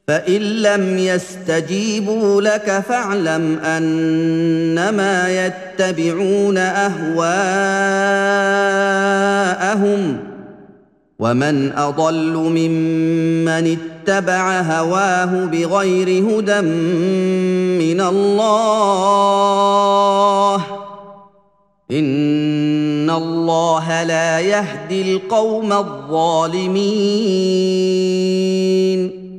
فان لم يستجيبوا لك فاعلم انما يتبعون اهواءهم ومن اضل ممن اتبع هواه بغير هدى من الله ان الله لا يهدي القوم الظالمين